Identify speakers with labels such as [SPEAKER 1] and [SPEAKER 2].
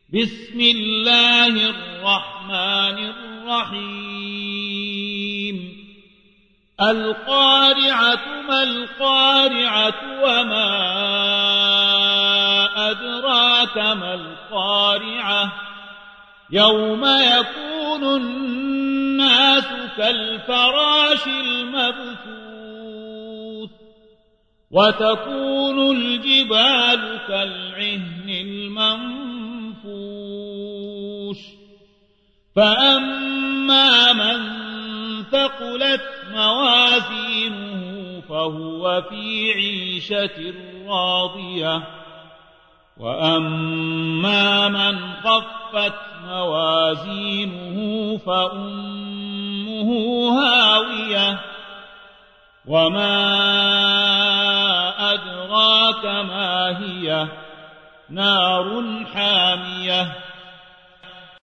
[SPEAKER 1] بسم الله الرحمن الرحيم القارعة ما القارعة وما أدراك ما القارعة يوم يكون الناس كالفراش المبثوث وتكون الجبال كالعهن المنفوش فأما من ثقلت موازينه فهو في عيشة راضية وأما من خفت موازينه فأمه هاوية وما أدراك ما هي نار حامية